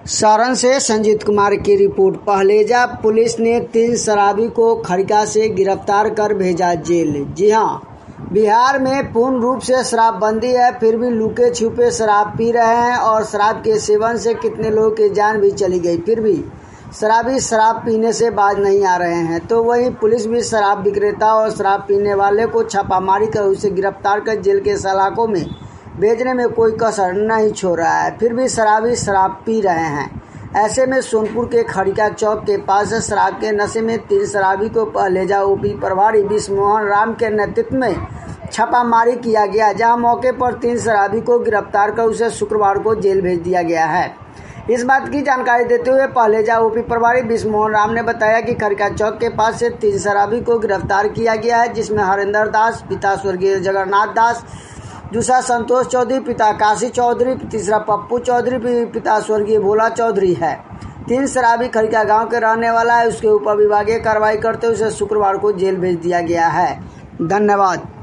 सारण से संजीत कुमार की report. Pahleja police ने 3 शराबी को खड़का से गिरफ्तार कर भेजा जेल। जी हां, बिहार में पूर्ण रूप से शराबबंदी है, फिर भी लुके छुपे शराब पी रहे हैं और शराब के सेवन से कितने लोगों की जान भी चली गई। फिर भी शराबी शराब पीने से बाज नहीं आ रहे हैं। तो वहीं पुलिस भी शराब विक्रेता और शराब पीने वाले को छापामारी कर उसे गिरफ्तार कर जेल के सलाखों में भेजने में कोई कसर नहीं छोड़ रहा है। फिर भी शराबी शराब पी रहे हैं। ऐसे में सोनपुर के खड़का चौक के पास शराब के नशे में 3 शराबी को पहलेजा ओपी प्रभारी बिस्मोहन राम के नेतृत्व में छापामारी किया गया, जहां मौके पर 3 शराबी को गिरफ्तार कर उसे शुक्रवार को जेल भेज दिया गया है। इस बात की जानकारी देते हुए पहलेजा ओपी प्रभारी बिस्मोहन राम ने बताया कि खड़का चौक के पास से 3 शराबी को गिरफ्तार किया गया है, जिसमें हरिंदर दास पिता स्वर्गीय जगन्नाथ दास, दूसरा संतोष चौधरी पिता काशी चौधरी, तीसरा पप्पू चौधरी पिता स्वर्गीय भोला चौधरी है। 3 शराबी खड़का गांव के रहने वाला है। उसके ऊपर विभागीय कार्रवाई करते हुए उसे शुक्रवार को जेल भेज दिया गया है। धन्यवाद।